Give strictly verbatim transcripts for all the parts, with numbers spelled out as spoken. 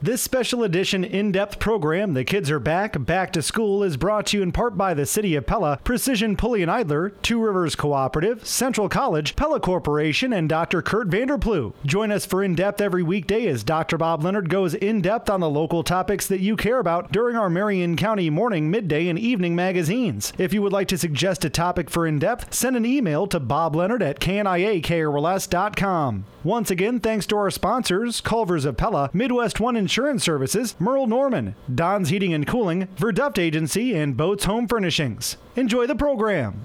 This special edition in-depth program, The Kids Are Back, Back to School, is brought to you in part by the City of Pella, Precision Pulley and Idler, Two Rivers Cooperative, Central College, Pella Corporation, and Doctor Kurt Vanderplu. Join us for In-Depth every weekday as Doctor Bob Leonard goes in-depth on the local topics that you care about during our Marion County morning, midday, and evening magazines. If you would like to suggest a topic for In-Depth, send an email to bob leonard at k n i a k r l s dot com. Once again, thanks to our sponsors, Culver's of Pella, Midwest One Insurance Services, Merle Norman, Don's Heating and Cooling, Verduft Agency, and Boats Home Furnishings. Enjoy the program.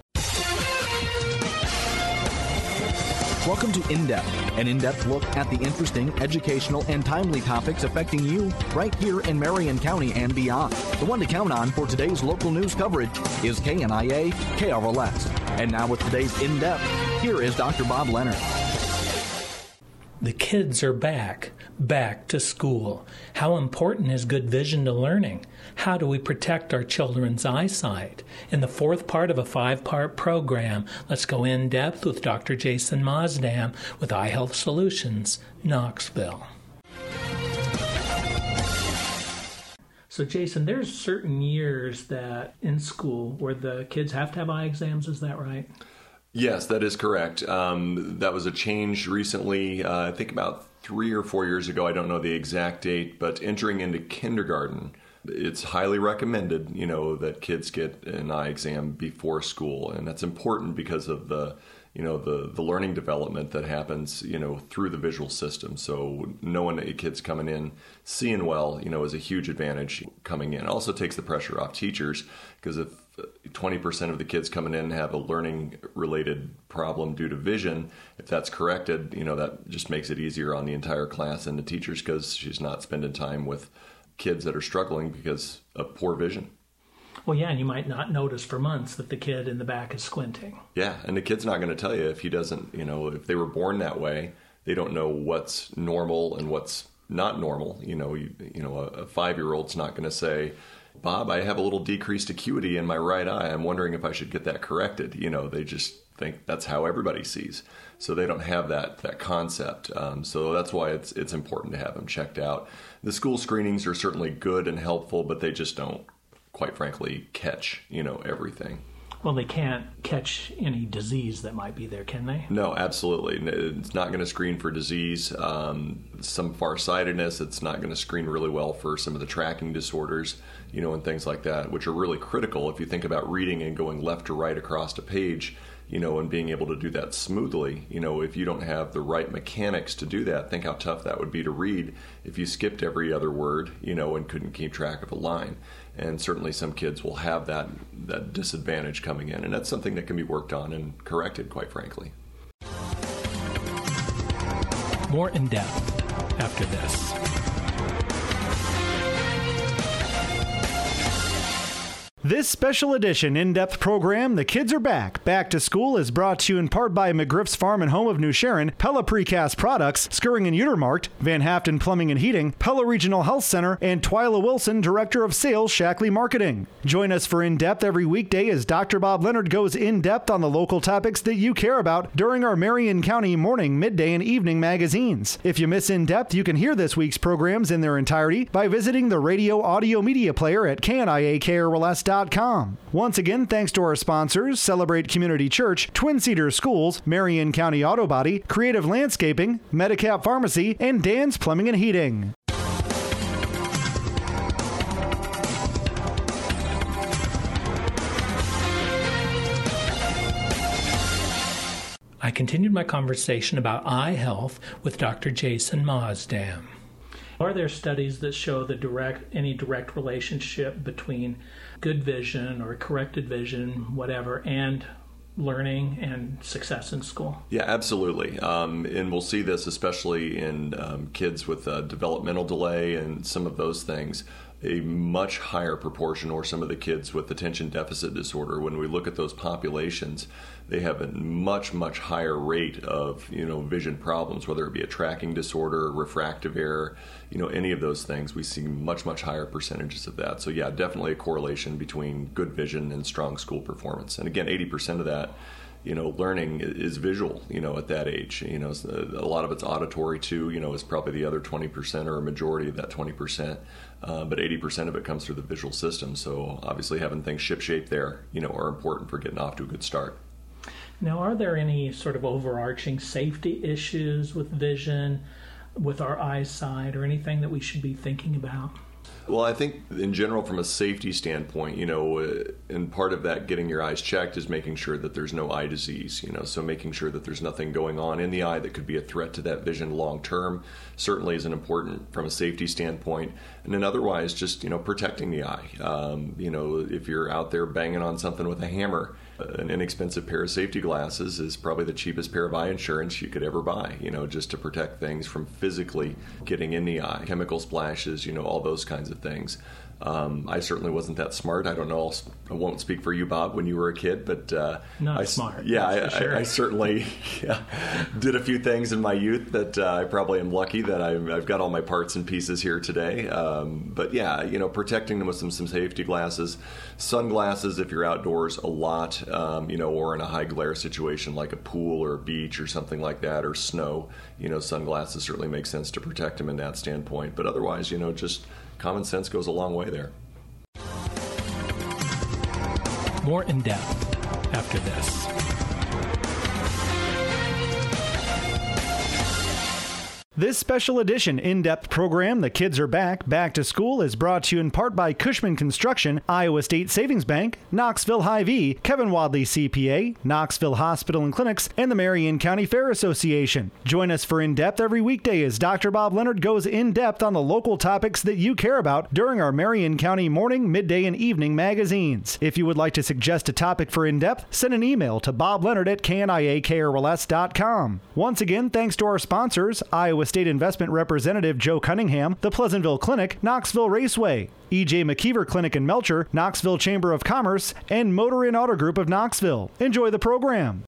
Welcome to In-Depth, an in-depth look at the interesting, educational, and timely topics affecting you right here in Marion County and beyond. The one to count on for today's local news coverage is K N I A K R L S. And now with today's In-Depth, here is Doctor Bob Leonard. The kids are back, back to school. How important is good vision to learning? How do we protect our children's eyesight? In the fourth part of a five-part program, let's go in depth with Doctor Jason Maasdam with Eye Health Solutions, Knoxville. So, Jason, there's certain years that in school where the kids have to have eye exams, is that right? Yes, that is correct. Um, that was a change recently, uh, I think about three or four years ago. I don't know the exact date, but entering into kindergarten, it's highly recommended, you know, that kids get an eye exam before school. And that's important because of the, you know, the, the learning development that happens, you know, through the visual system. So knowing that your kid's coming in, seeing well, you know, is a huge advantage coming in. It also takes the pressure off teachers because if twenty percent of the kids coming in have a learning related problem due to vision, if that's corrected, you know, that just makes it easier on the entire class and the teachers because she's not spending time with kids that are struggling because of poor vision. Well, yeah, and you might not notice for months that the kid in the back is squinting. Yeah, and the kid's not going to tell you if he doesn't, you know, if they were born that way, they don't know what's normal and what's not normal. You know, you, you know, a, a five-year-old's not going to say, Bob, I have a little decreased acuity in my right eye. I'm wondering if I should get that corrected. You know, they just think that's how everybody sees. So they don't have that that concept. Um, so that's why it's it's important to have them checked out. The school screenings are certainly good and helpful, but they just don't, quite frankly, catch, you know, everything. Well, they can't catch any disease that might be there, can they? No, absolutely. It's not going to screen for disease. Um, some farsightedness, it's not going to screen really well for some of the tracking disorders, you know, and things like that, which are really critical if you think about reading and going left to right across a page, you know, and being able to do that smoothly. You know, if you don't have the right mechanics to do that, think how tough that would be to read if you skipped every other word, you know, and couldn't keep track of a line. And certainly some kids will have that that disadvantage coming in, and that's something that can be worked on and corrected, quite frankly. More in depth after this. This special edition in-depth program, The Kids Are Back, Back to School, is brought to you in part by McGriff's Farm and Home of New Sharon, Pella Precast Products, Skirring and Utermarkt, Van Haften Plumbing and Heating, Pella Regional Health Center, and Twyla Wilson, Director of Sales, Shackley Marketing. Join us for In-Depth every weekday as Doctor Bob Leonard goes in-depth on the local topics that you care about during our Marion County morning, midday, and evening magazines. If you miss In-Depth, you can hear this week's programs in their entirety by visiting the radio audio media player at k n i a k r l s dot com. Once again, thanks to our sponsors, Celebrate Community Church, Twin Cedars Schools, Marion County Auto Body, Creative Landscaping, Medicap Pharmacy, and Dan's Plumbing and Heating. I continued my conversation about eye health with Doctor Jason Maasdam. Are there studies that show the direct any direct relationship between good vision or corrected vision, whatever, and learning and success in school? Yeah, absolutely. Um, and we'll see this especially in um, kids with uh, developmental delay and some of those things. A much higher proportion, or some of the kids with attention deficit disorder, when we look at those populations, they have a much, much higher rate of, you know, vision problems, whether it be a tracking disorder, refractive error, you know, any of those things. We see much, much higher percentages of that. So yeah, definitely a correlation between good vision and strong school performance. And again, eighty percent of that you know, learning is visual, you know, at that age. You know, a lot of it's auditory too, you know, is probably the other twenty percent or a majority of that twenty percent. Uh, but eighty percent of it comes through the visual system. So obviously having things ship-shape there, you know, are important for getting off to a good start. Now, are there any sort of overarching safety issues with vision, with our eyesight, or anything that we should be thinking about? Well, I think in general, from a safety standpoint, you know, uh, and part of that getting your eyes checked is making sure that there's no eye disease, you know, so making sure that there's nothing going on in the eye that could be a threat to that vision long term certainly is an important from a safety standpoint. And then otherwise, just, you know, protecting the eye. Um, you know, if you're out there banging on something with a hammer, an inexpensive pair of safety glasses is probably the cheapest pair of eye insurance you could ever buy, you know, just to protect things from physically getting in the eye, chemical splashes, you know, all those kinds of things. Um, I certainly wasn't that smart. I don't know. I won't speak for you, Bob, when you were a kid, but uh, not I, smart. Yeah, I, sure. I, I certainly yeah, did a few things in my youth that uh, I probably am lucky that I've, I've got all my parts and pieces here today. Um, but yeah, you know, protecting them with some, some safety glasses, sunglasses if you're outdoors a lot, um, you know, or in a high glare situation like a pool or a beach or something like that, or snow. You know, sunglasses certainly make sense to protect them in that standpoint. But otherwise, you know, just common sense goes a long way there. More in depth after this. This special edition in-depth program, The Kids Are Back, Back to School, is brought to you in part by Cushman Construction, Iowa State Savings Bank, Knoxville Hy-Vee, Kevin Wadley C P A, Knoxville Hospital and Clinics, and the Marion County Fair Association. Join us for In-Depth every weekday as Doctor Bob Leonard goes in-depth on the local topics that you care about during our Marion County morning, midday, and evening magazines. If you would like to suggest a topic for In-Depth, send an email to bob leonard at k n i a k r l s dot com. Once again, thanks to our sponsors, Iowa State Investment Representative Joe Cunningham, the Pleasantville Clinic, Knoxville Raceway, E J McKeever Clinic in Melcher, Knoxville Chamber of Commerce, and Motor Inn Auto Group of Knoxville. Enjoy the program.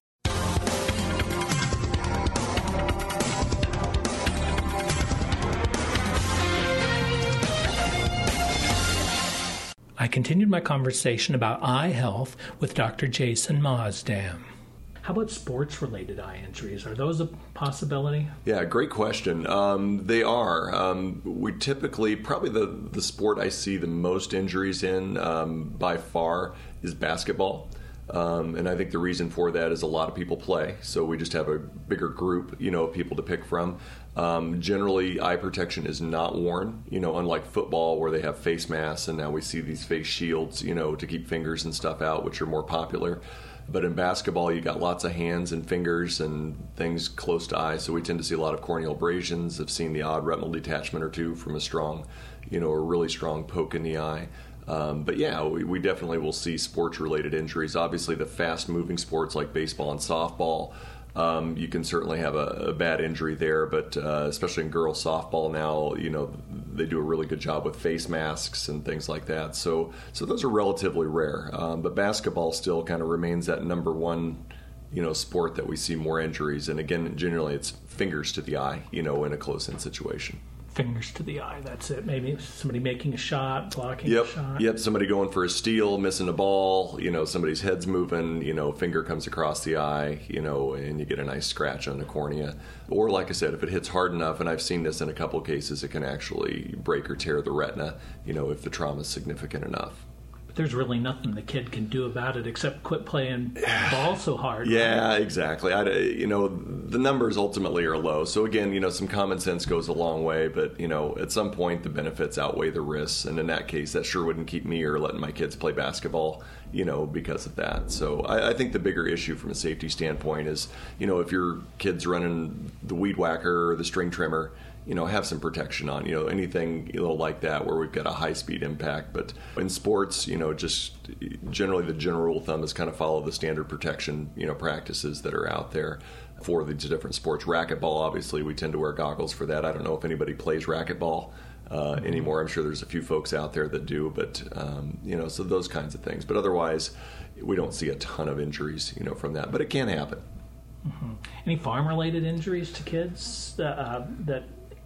I continued my conversation about eye health with Doctor Jason Maasdam. How about sports-related eye injuries? Are those a possibility? Yeah, great question. Um, they are. Um, we typically, probably the, the sport I see the most injuries in um, by far is basketball. Um, and I think the reason for that is a lot of people play, so we just have a bigger group, you know, of people to pick from. Um, generally, eye protection is not worn, you know, unlike football where they have face masks, and now we see these face shields, you know, to keep fingers and stuff out, which are more popular. But in basketball, you got lots of hands and fingers and things close to eyes, so we tend to see a lot of corneal abrasions. I've seen the odd retinal detachment or two from a strong, you know, a really strong poke in the eye. Um, but yeah, we, we definitely will see sports-related injuries. Obviously, the fast-moving sports like baseball and softball, um, you can certainly have a, a bad injury there. But uh, especially in girls softball now, you know, they do a really good job with face masks and things like that. So, so those are relatively rare. Um, but basketball still kind of remains that number one, you know, sport that we see more injuries. And again, generally, it's fingers to the eye, you know, in a close-in situation. Fingers to the eye, that's it. Maybe somebody making a shot, blocking yep. a shot. Yep, somebody going for a steal, missing a ball, you know, somebody's head's moving, you know, finger comes across the eye, you know, and you get a nice scratch on the cornea. Or like I said, if it hits hard enough, and I've seen this in a couple of cases, it can actually break or tear the retina, you know, if the trauma is significant enough. But there's really nothing the kid can do about it except quit playing ball so hard. Yeah, exactly. I, you know, the numbers ultimately are low. So again, you know, some common sense goes a long way. But, you know, at some point the benefits outweigh the risks. And in that case, that sure wouldn't keep me or letting my kids play basketball, you know, because of that. So I, I think the bigger issue from a safety standpoint is, you know, if your kid's running the weed whacker or the string trimmer, you know, have some protection on, you know, anything, you know, like that where we've got a high-speed impact. But in sports, you know, just generally the general rule of thumb is kind of follow the standard protection, you know, practices that are out there for the different sports. Racquetball, obviously, we tend to wear goggles for that. I don't know if anybody plays racquetball uh, mm-hmm. anymore. I'm sure there's a few folks out there that do, but, um, you know, so those kinds of things. But otherwise, we don't see a ton of injuries, you know, from that. But it can happen. Mm-hmm. Any farm-related injuries to kids uh, that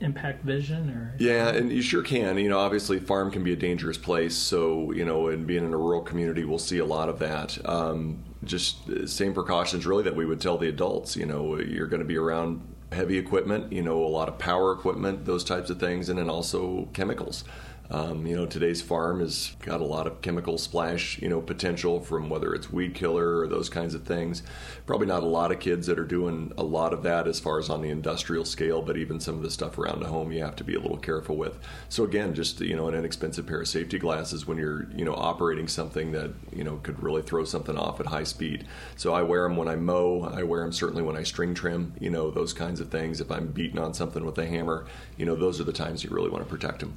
impact vision? Or Yeah, and you sure can. You know, obviously, farm can be a dangerous place. So, you know, and being in a rural community, we'll see a lot of that. Um, just same precautions, really, that we would tell the adults. You know, you're going to be around heavy equipment, you know, a lot of power equipment, those types of things, and then also chemicals. Um, you know, today's farm has got a lot of chemical splash, you know, potential from whether it's weed killer or those kinds of things. Probably not a lot of kids that are doing a lot of that as far as on the industrial scale, but even some of the stuff around the home you have to be a little careful with. So again, just, you know, an inexpensive pair of safety glasses when you're, you know, operating something that, you know, could really throw something off at high speed. So I wear them when I mow. I wear them certainly when I string trim, you know, those kinds of things. If I'm beating on something with a hammer, you know, those are the times you really want to protect them.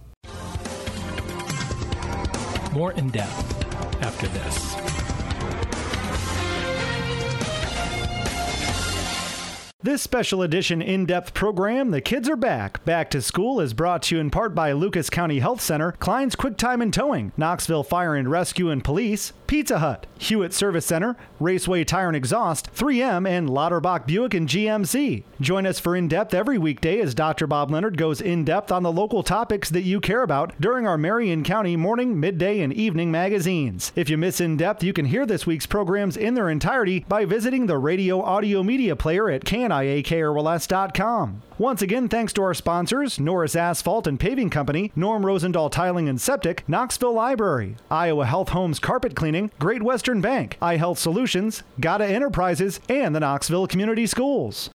More in depth after this. This special edition in-depth program, The Kids Are Back. Back to School is brought to you in part by Lucas County Health Center, Klein's Quick Time and Towing, Knoxville Fire and Rescue and Police, Pizza Hut, Hewitt Service Center, Raceway Tire and Exhaust, three M, and Lauterbach Buick and G M C. Join us for In-Depth every weekday as Doctor Bob Leonard goes in-depth on the local topics that you care about during our Marion County morning, midday, and evening magazines. If you miss In-Depth, you can hear this week's programs in their entirety by visiting the radio audio media player at can I A K R L S dot com. Once again, thanks to our sponsors, Norris Asphalt and Paving Company, Norm Rosendahl Tiling and Septic, Knoxville Library, Iowa Health Homes Carpet Cleaning, Great Western Bank, iHealth Solutions, Gata Enterprises, and the Knoxville Community Schools.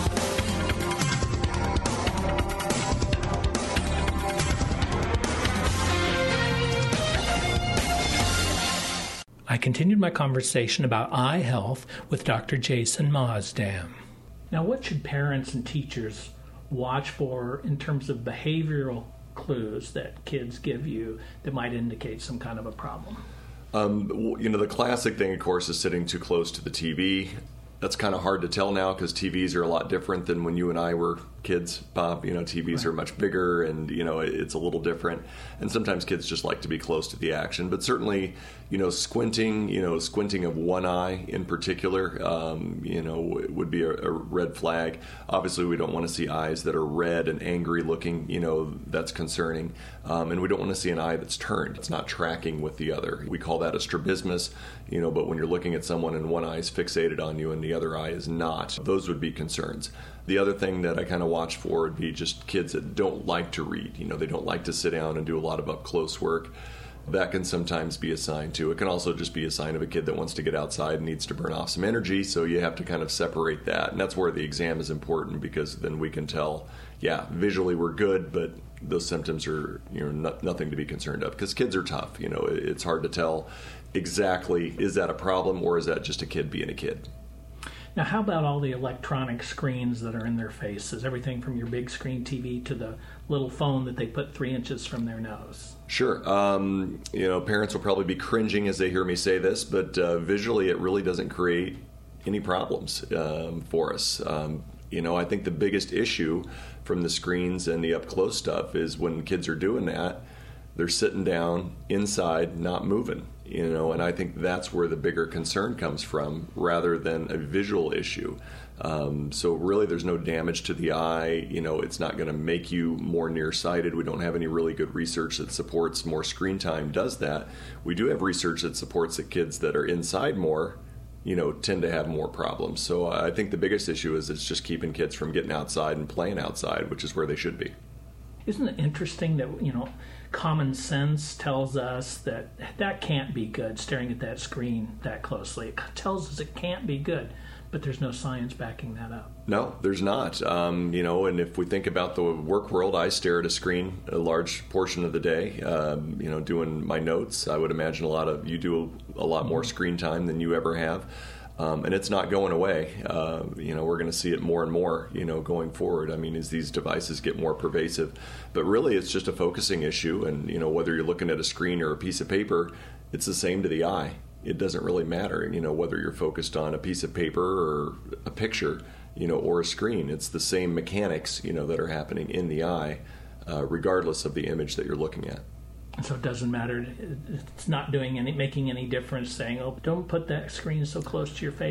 I continued my conversation about eye health with Doctor Jason Maasdam. Now, what should parents and teachers watch for in terms of behavioral clues that kids give you that might indicate some kind of a problem? Um, you know, the classic thing, of course, is sitting too close to the T V. That's kind of hard to tell now because T Vs are a lot different than when you and I were kids, Bob. You know, T Vs right. are much bigger and, you know, it's a little different. And sometimes kids just like to be close to the action. But certainly, you know, squinting, you know, squinting of one eye in particular, um, you know, would be a, a red flag. Obviously, we don't want to see eyes that are red and angry looking. You know, that's concerning. Um, and we don't want to see an eye that's turned. It's not tracking with the other. We call that a strabismus, you know, but when you're looking at someone and one eye is fixated on you and the other eye is not, those would be concerns. The other thing that I kind of watch for would be just kids that don't like to read. You know, they don't like to sit down and do a lot of up-close work. That can sometimes be a sign, too. It can also just be a sign of a kid that wants to get outside and needs to burn off some energy, so you have to kind of separate that. And that's where the exam is important because then we can tell, yeah, visually we're good, but those symptoms are, you know, not, nothing to be concerned of. Because kids are tough. You know, it's hard to tell exactly, is that a problem or is that just a kid being a kid? Now, how about all the electronic screens that are in their faces? Everything from your big screen T V to the little phone that they put three inches from their nose. Sure. Um, you know, parents will probably be cringing as they hear me say this, but uh, visually it really doesn't create any problems um, for us. Um, you know, I think the biggest issue from the screens and the up-close stuff is when kids are doing that, they're sitting down inside, not moving. You know, and I think that's where the bigger concern comes from rather than a visual issue. Um, so really there's no damage to the eye. You know, it's not going to make you more nearsighted. We don't have any really good research that supports more screen time does that. We do have research that supports that kids that are inside more, you know, tend to have more problems. So I think the biggest issue is it's just keeping kids from getting outside and playing outside, which is where they should be. Isn't it interesting that, you know, common sense tells us that that can't be good, staring at that screen that closely. It tells us it can't be good, but there's no science backing that up. No, there's not. Um, you know, and if we think about the work world, I stare at a screen a large portion of the day, um, you know, doing my notes. I would imagine a lot of you do a lot more screen time than you ever have. Um, and it's not going away. Uh, you know, we're going to see it more and more, you know, going forward. I mean, as these devices get more pervasive. But really, it's just a focusing issue. And, you know, whether you're looking at a screen or a piece of paper, it's the same to the eye. It doesn't really matter, you know, whether you're focused on a piece of paper or a picture, you know, or a screen. It's the same mechanics, you know, that are happening in the eye, uh, regardless of the image that you're looking at. So it doesn't matter. It's not doing any, making any difference saying, oh, don't put that screen so close to your face.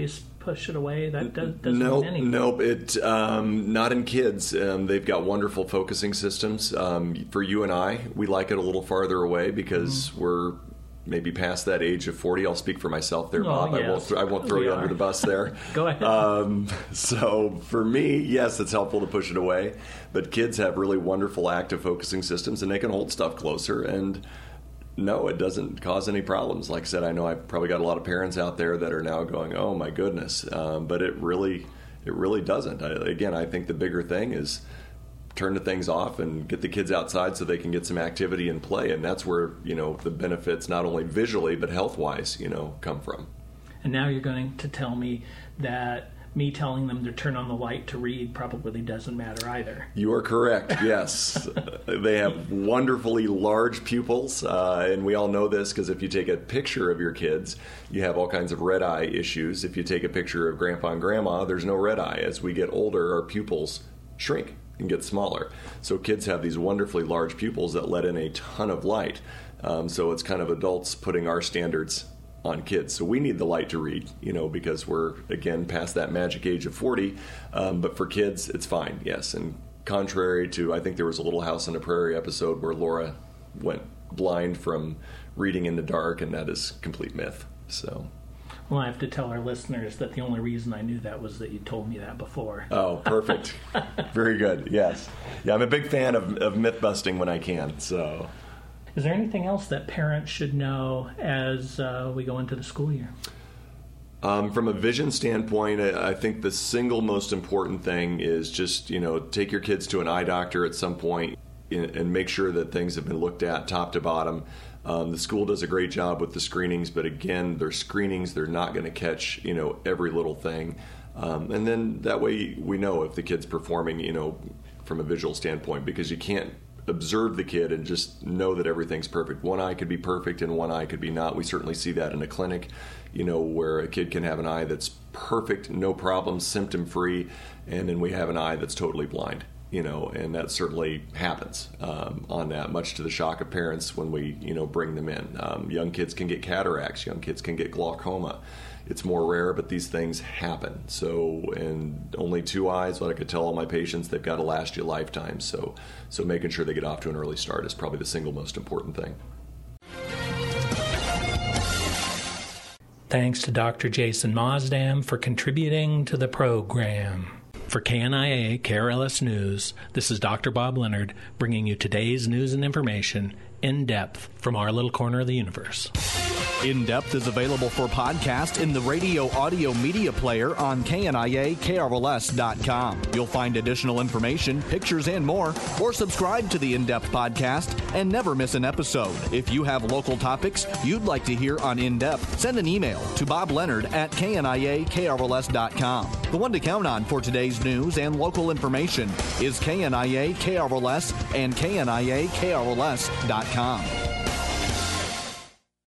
push it away? That does, doesn't nope, mean anything. Nope, it, um, not in kids. Um, they've got wonderful focusing systems. Um, for you and I, we like it a little farther away because mm. we're maybe past that age of forty. I'll speak for myself there, Bob. Oh, yes. I won't, th- I won't throw we you are. under the bus there. Go ahead. Um, so for me, yes, it's helpful to push it away. But kids have really wonderful active focusing systems, and they can hold stuff closer. And no, it doesn't cause any problems. Like I said, I know I've probably got a lot of parents out there that are now going, oh, my goodness. Um, but it really, it really doesn't. I, again, I think the bigger thing is turn the things off and get the kids outside so they can get some activity and play. And that's where, you know, the benefits, not only visually, but health-wise, you know, come from. And now you're going to tell me that me telling them to turn on the light to read probably doesn't matter either. You are correct, yes. They have wonderfully large pupils, uh, and we all know this because if you take a picture of your kids, you have all kinds of red eye issues. If you take a picture of grandpa and grandma, there's no red eye. As we get older, our pupils shrink and get smaller. So kids have these wonderfully large pupils that let in a ton of light. Um, so it's kind of adults putting our standards on kids. So we need the light to read, you know, because we're, again, past that magic age of forty. Um, but for kids, it's fine, yes. And contrary to, I think there was a Little House on the Prairie episode where Laura went blind from reading in the dark, and that is complete myth. So... Well, I have to tell our listeners that the only reason I knew that was that you told me that before. Oh, perfect. Very good, yes. Yeah, I'm a big fan of, of myth-busting when I can, so... Is there anything else that parents should know as uh, we go into the school year? Um, from a vision standpoint, I, I think the single most important thing is just, you know, take your kids to an eye doctor at some point and, and make sure that things have been looked at top to bottom. Um, the school does a great job with the screenings, but again, they're screenings. They're not going to catch, you know, every little thing. Um, and then that way we know if the kid's performing, you know, from a visual standpoint, because you can't observe the kid and just know that everything's perfect. One eye could be perfect and one eye could be not. We certainly see that in a clinic, you know, where a kid can have an eye that's perfect, no problems, symptom-free, and then we have an eye that's totally blind. You know, and that certainly happens um, on that, much to the shock of parents when we, you know, bring them in. Um, young kids can get cataracts. Young kids can get glaucoma. It's more rare, but these things happen. So, and only two eyes, what I could tell all my patients, they've got to last you a lifetime. So, so making sure they get off to an early start is probably the single most important thing. Thanks to Doctor Jason Maasdam for contributing to the program. For K N I A K R L S News, this is Doctor Bob Leonard bringing you today's news and information in depth from our little corner of the universe. In Depth is available for podcast in the radio audio media player on K N I A K R L S dot com. You'll find additional information, pictures, and more, or subscribe to the In Depth podcast and never miss an episode. If you have local topics you'd like to hear on In Depth, send an email to Bob Leonard at K N I A K R L S dot com. The one to count on for today's news and local information is K N I A K R L S and K N I A K R L S dot com.